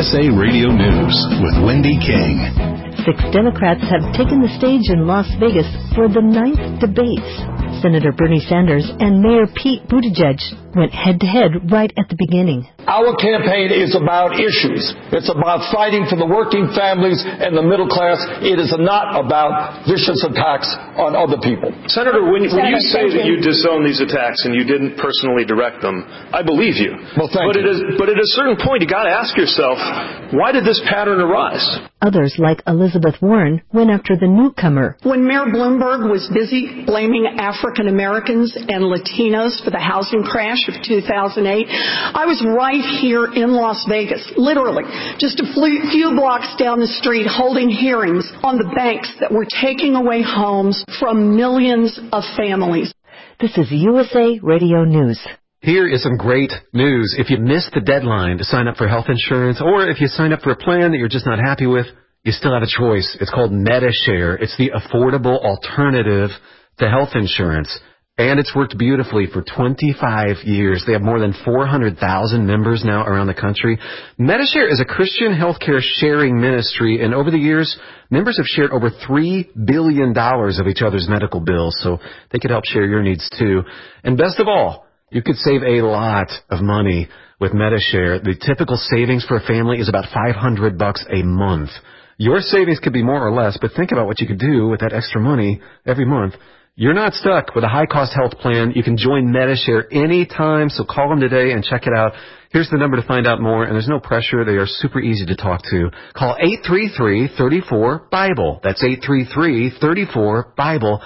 USA Radio News with Wendy King. 6 Democrats have taken the stage in Las Vegas for the 9th debates. Senator Bernie Sanders and Mayor Pete Buttigieg went head-to-head right at the beginning. Our campaign is about issues. It's about fighting for the working families and the middle class. It is not about vicious attacks on other people. Senator, when you say that you disown these attacks and you didn't personally direct them, I believe you. Well, thank you. But at a certain point, you got to ask yourself, why did this pattern arise? Others, like Elizabeth Warren, went after the newcomer. When Mayor Bloomberg was busy blaming African Americans and Latinos for the housing crash of 2008, I was right here in Las Vegas, literally just a few blocks down the street, holding hearings on the banks that were taking away homes from millions of families. This is USA Radio News. Here is some great news. If you missed the deadline to sign up for health insurance, or if you sign up for a plan that you're just not happy with, you still have a choice. It's called Medi-Share. It's the affordable alternative to health insurance. And it's worked beautifully for 25 years. They have more than 400,000 members now around the country. Medi-Share is a Christian healthcare sharing ministry, and over the years, members have shared over $3 billion of each other's medical bills, so they could help share your needs too. And best of all, you could save a lot of money with Medi-Share. The typical savings for a family is about $500 a month. Your savings could be more or less, but think about what you could do with that extra money every month. You're not stuck with a high-cost health plan. You can join Medi-Share anytime, so call them today and check it out. Here's the number to find out more, and there's no pressure. They are super easy to talk to. Call 833-34-BIBLE. That's 833-34-BIBLE.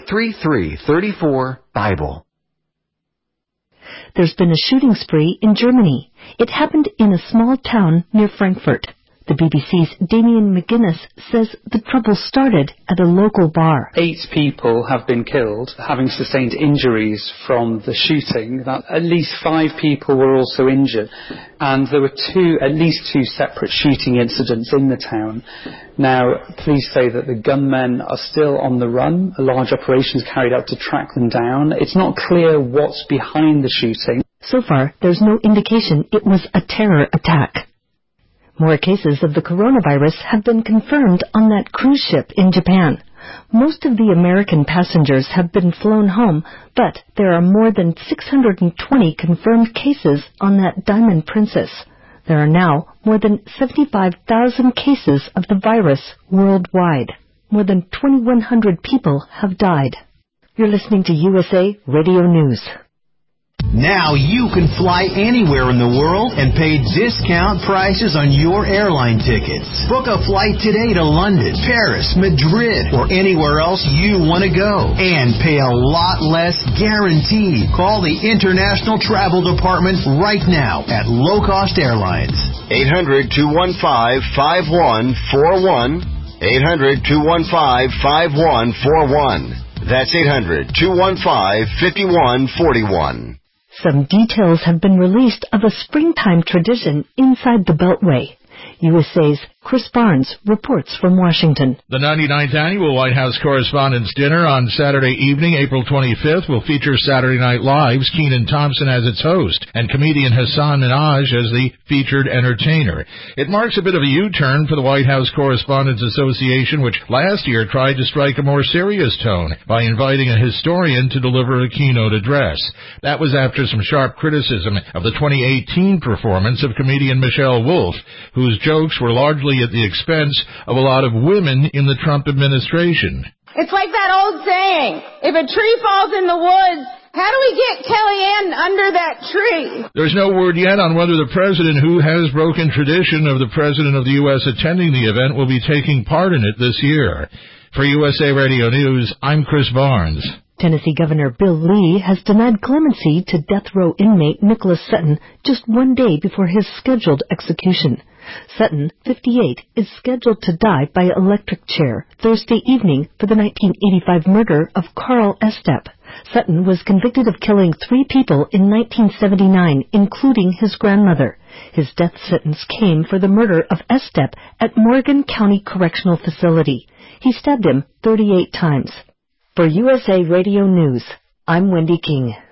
833-34-BIBLE. There's been a shooting spree in Germany. It happened in a small town near Frankfurt. The BBC's Damien McGuinness says the trouble started at a local bar. 8 people have been killed, having sustained injuries from the shooting. At least 5 people were also injured. And there were at least two separate shooting incidents in the town. Now, police say that the gunmen are still on the run. A large operation is carried out to track them down. It's not clear what's behind the shooting. So far, there's no indication it was a terror attack. More cases of the coronavirus have been confirmed on that cruise ship in Japan. Most of the American passengers have been flown home, but there are more than 620 confirmed cases on that Diamond Princess. There are now more than 75,000 cases of the virus worldwide. More than 2,100 people have died. You're listening to USA Radio News. Now you can fly anywhere in the world and pay discount prices on your airline tickets. Book a flight today to London, Paris, Madrid, or anywhere else you want to go. And pay a lot less guaranteed. Call the International Travel Department right now at Low Cost Airlines. 800-215-5141. 800-215-5141. That's 800-215-5141. Some details have been released of a springtime tradition inside the Beltway. USA's Chris Barnes reports from Washington. The 99th Annual White House Correspondents' Dinner on Saturday evening, April 25th, will feature Saturday Night Live's Kenan Thompson as its host and comedian Hassan Minhaj as the featured entertainer. It marks a bit of a U-turn for the White House Correspondents Association, which last year tried to strike a more serious tone by inviting a historian to deliver a keynote address. That was after some sharp criticism of the 2018 performance of comedian Michelle Wolf, whose jokes were largely at the expense of a lot of women in the Trump administration. It's like that old saying, if a tree falls in the woods, how do we get Kellyanne under that tree? There's no word yet on whether the president, who has broken tradition of the president of the U.S. attending the event, will be taking part in it this year. For USA Radio News, I'm Chris Barnes. Tennessee Governor Bill Lee has denied clemency to death row inmate Nicholas Sutton just one day before his scheduled execution. Sutton, 58, is scheduled to die by electric chair Thursday evening for the 1985 murder of Carl Estep. Sutton was convicted of killing 3 people in 1979, including his grandmother. His death sentence came for the murder of Estep at Morgan County Correctional Facility. He stabbed him 38 times. For USA Radio News, I'm Wendy King.